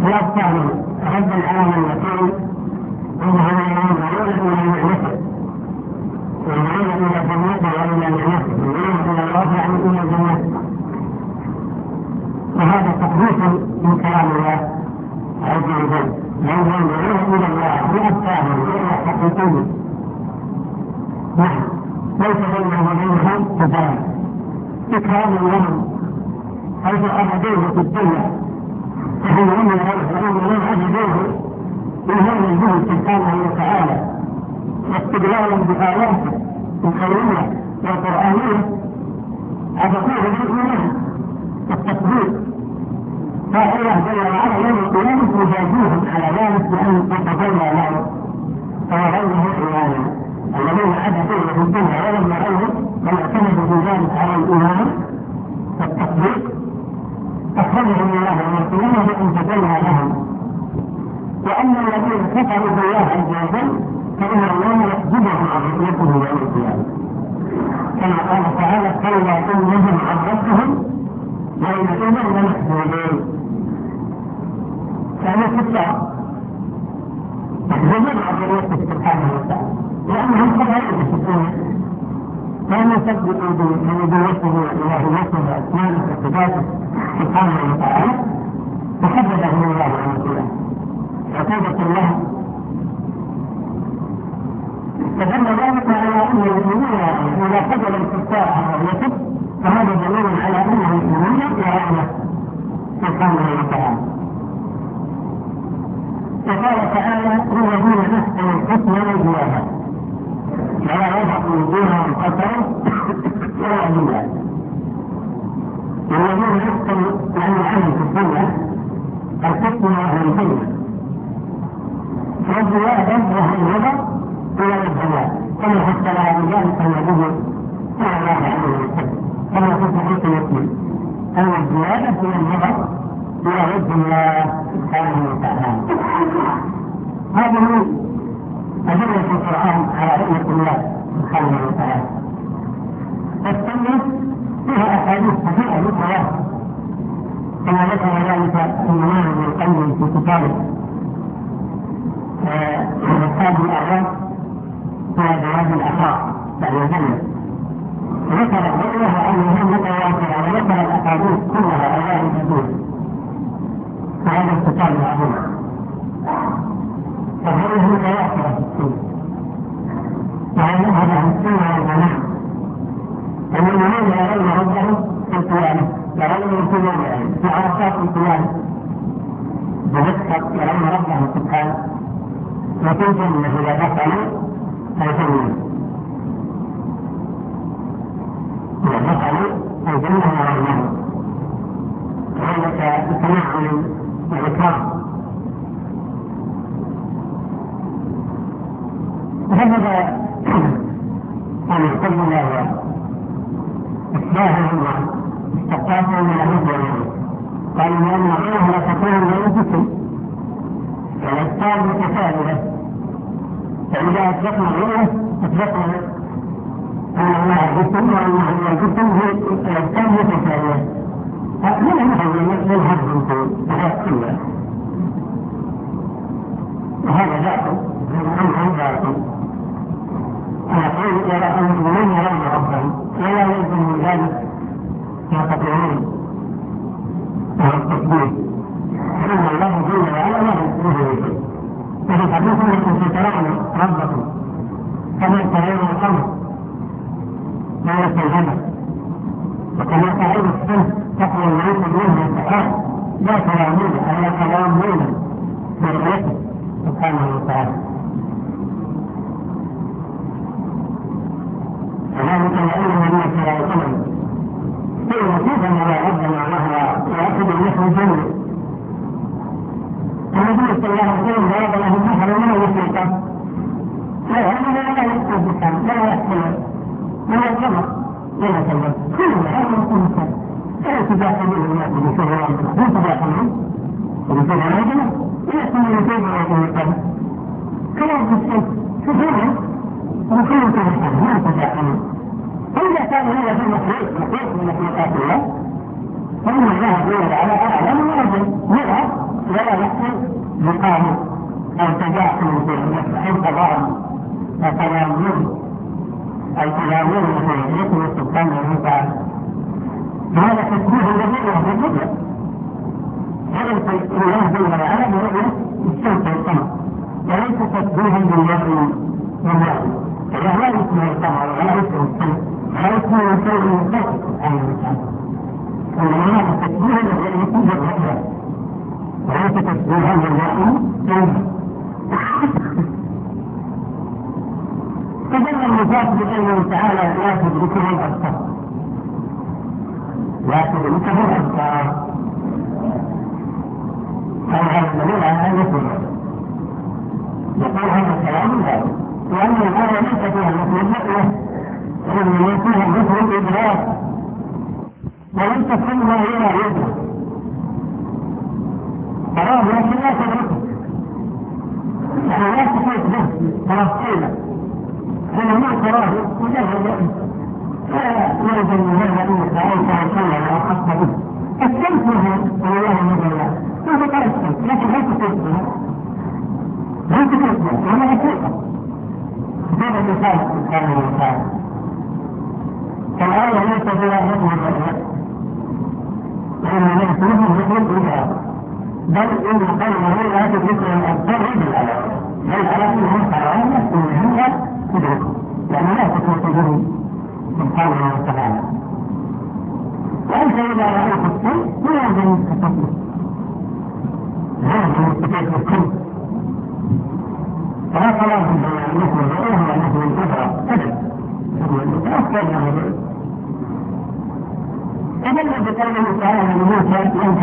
الثاني ردا على من يقول انه يعود الى نعمته ويعود الى جنته والى نعمته ويعود الى الله يعني الى جنته، وهذا تحديث من كلام الله عز وجل، لانه يعود الى الله بافكاره الى حقيقته. نعم، ليس بينه وبينهم تباين، إكرام لهم حيث أبدوه في الدنيا، فهم هم لم أبدوه من هذا الجهد سبحانه وتعالى، واستدلالا بآياته الكونية والقرآنية أبدوه بالإيمان والتصديق، فالله جل وعلا يوم القيامة يجازيهم على ذلك بأن يتجلى له فيرونه إيمانا. الذين عبدوه في الدنيا ولم يروه بل اعتمدوا في ذلك على الإيمان والتصديق أخرجهم الله من القيامة بأن تجلى لهم. وأما الذين كفروا بالله عز وجل فإن الله يحجبهم عن رؤيته يوم القيامة، كما قال تعالى كلا إنهم عن ربهم يومئذ لمحجوبون. فهذا كفار محجوبون عن رؤيته سبحانه وتعالى لأنهم كفروا بالسكون، لم يصدقوا بنبوته وإلهيته وأسمائه وصفاته سبحانه وتعالى، فحجبهم الله عن القيامة عقوبة الله. فدل ذلك على أن المؤمنين إذا حجب الكفار عن رؤيته فهذا دليل على أنه المؤمنين يرونه سبحانه وتعالى. وقال تعالى الذين أحسنوا الحسنى وزيادة ولا يرهق وجوههم قتر ولا ذلة. والذين أحسنوا يعني العمل في الدنيا الحسنى وهو الجنة، والزيادة وهو النظر إلى الزيادة، كما حصل على ذلك النبي صلى الله عليه وسلم كما في صحيح مسلم أن الزيادة هي النظر إلى وجه الله سبحانه وتعالى. هذه أدلة القرآن على رؤية الله سبحانه وتعالى. السنة فيها أحاديث صحيحة متواترة كما ذكر ذلك الإمام ابن القيم في كتابه هذه الأعراف في جواز الأخلاق بعد الجنة، ذكر الرؤية أنها متواترة وذكر الأحاديث كلها على الحدود في هذا الكتاب العظيم، فهذه متواترة في السنة. وعلى هذا السنة والجماعة أن المؤمنين يرون ربهم في القيامة، يرون في موضعهم في عرفات القيامة بمسحق يرون ربهم سبحانه، وفي الجنة إذا دخلوا الجنة إذا دخلوا الجنة يرونه، وذلك بتنعم وإكرام. وهذا أن يحتج الله إشباههم واستقاطهم من الهدى، قالوا لأن الله لا تكون لأنفسهم والأشكال متشابهة، فإذا أطلقنا الرؤية أطلقنا أن الله جسم وأنه الجسم هو الأشكال متشابهة، فلا نحن نلهب في الحياة كلها، وهذا باطل عن باطل. يقول يرى أن المؤمنين يرون ربهم ولا يلزم من ذلك يستطيعون التكبير، فإن الله جل وعلا لا يسمعه شيء. وفي حديث أنكم سترون ربكم كما ترون القمر ليلة الغدر، وكما تعين الشمس تقوى العين منها السحاب لا ترامون ولا ترامون برؤيته سبحانه وتعالى. وذلك لأن النبي صلى الله عليه وسلم قيل كيف نرى ربنا وهو يأخذ النحو الجنة؟ النبي صلى الله عليه وسلم ضرب له مثلا ولا يسلك، لا يسلك بالسلام، لا يحتمل ولا القمر لا يتكلم، كل هذا يكون سلام، لا يتداخلون الناس بشهر لا يتداخلون بشهر رجل لا يكون يتابع القمر كلام الشمس شهورا وكل كلام ما يتداخلون. فإذا كان هذا في مخلوق من مخلوقات الله فإن الله جل وعلا أعلم وأجل يرى ولا يحصل مقام أو تداخل في النفس أو تضارب وتناول أو تناول في ذكر سبحانه وتعالى. هذا تشبيه الذي في القدرة. هذا الله جل وعلا برؤية الشمس والقمر وليس تشبيها بالله والله. فلا لا يسمى القمر ولا يسمى الشمس ولا يسمى شيء من ذلك سبحانه وتعالى. وإنما هذا تشبيه الذي يكون بالرؤية وليس تشبيها بالله والله. فدل المفاق بأنه تعالى لا تدركه الأبصار لا تدركه الأبصار هذا الدليل على أن يكون يقول هذا الكلام لا لأن الآية ليس فيها مثل الرؤية وإنما فيها مثل الإدراك وليس كل ما يرى يدرك تراه لكن لا تدركه يعني لا تحيط به تفصيلا أنا ما تراه مجرد رؤية لا يلزم من هذا أنك رأيت عشان أو خصت به الشمس الله مجرد هذا قال الشمس لكن لا تحيط بها لا تحيط بها ولا يحيطها هذا مثال سبحانه وتعالى. فالآية ليس فيها مثل الرؤية لأن ليس مثل الإدراك بل إن قوله لا تدركه الأبصار بالآية بل على أنهم ترون أنها تدركه لأن لا تحيط به سبحانه وتعالى. وأنت إذا رأيت الشيء لا يلزم التفكير لا يلزم التفكير فلا تلاحظ بين مثل الرؤية ومثل الإدراك أبدا أكثر من الرؤية. أدل بقوله تعالى لموسى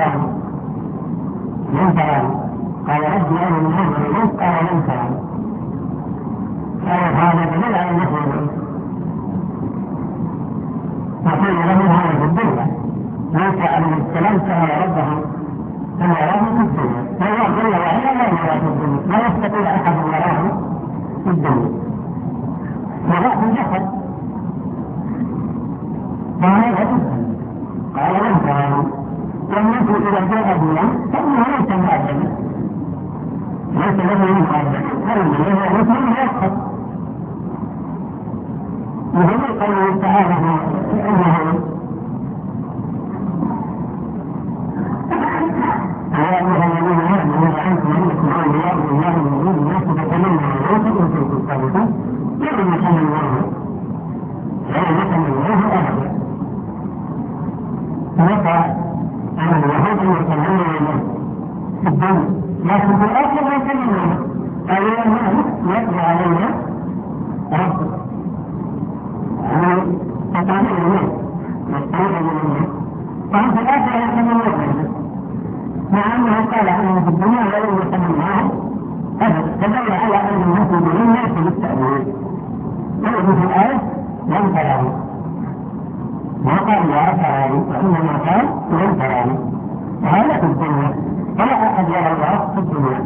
لن تراني قال ربي أرني انظر إليك قال لن تراني قال هذا دليل على مثل الرؤية وقال له هذا في الدنيا موسى عليه السلام سأل ربه أن يراه في الدنيا فالله جل وعلا لا يراه في الدنيا لا يستطيع أحد أن يراه في الدنيا وضعف الجسد فهذا قال لن تراني والناس إذا جاء بنا فإنه ليس مؤدبا ليس له مؤدبا هذا هو مثل يسقط وهو قوله تعالى أنه يا أيها الذين آمنوا إذا أنتم منكم أولياء لله من دون الناس فتمنوا الموت إن كنتم صادقين لن يتمنوا الله أبدا متى أن اليهود يتمنوا الموت في الدنيا لكن في الآخر لا يتمنوا قالوا أنه يقضي علينا ربك يعني تتعلم الموت يستعيد من الموت فهم في الآخر يتمنون مع أنه قال أنه في الدنيا ولم يتمناه أبدا تدل على أن الناس بدون ناس بالتأويل يقول في الآية لن تراني ما قال لا تراني وإنما قال لن تراني وهذا في الدنيا فلا أحد يرى الله في الدنيا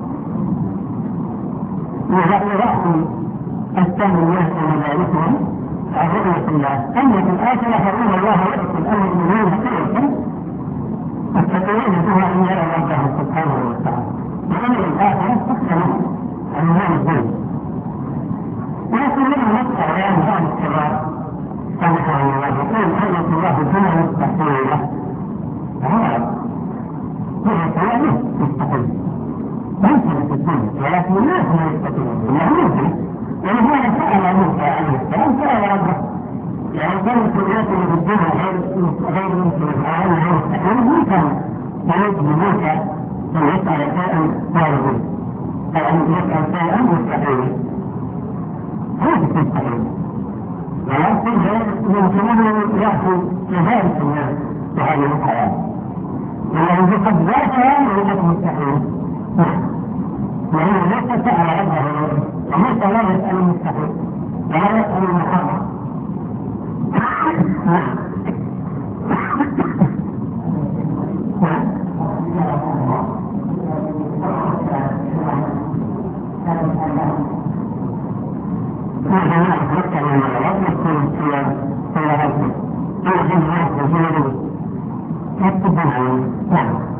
ورأس أستمر الناس ومجالسهم رؤية الله أما في الآخرة فإن الله يؤتي الأمر المؤمنين حقيقة التقوين فيها أن يرى ربه سبحانه وتعالى وأمر الآخرة تختلف عن هذا الدين ولكن لما نسأل عن هذا الكبار سبحانه الله يقول أن الله هنا مستقيمة هذا كلامه مستقيم ليس في الدين ولكن الناس لا يستقيمون يعني ولهذا سأل موسى عليه السلام سأل ربه يعني كانت الناس اللي في الدنيا غير مسلمين أو غير مستقيم ما كان يجب موسى أن يسأل شيئا طالبا أو أن يسأل شيئا مستقيما هذا مستقيم ولكن يمكنه يأخذ مهارة الناس في هذه الحياة لأنه قد ذاتها ليست مستقيم وهو ليس سأل ربه وليس لا يسأل المستقيم ولا يسأل المحرم يكتب بالعين. نعم.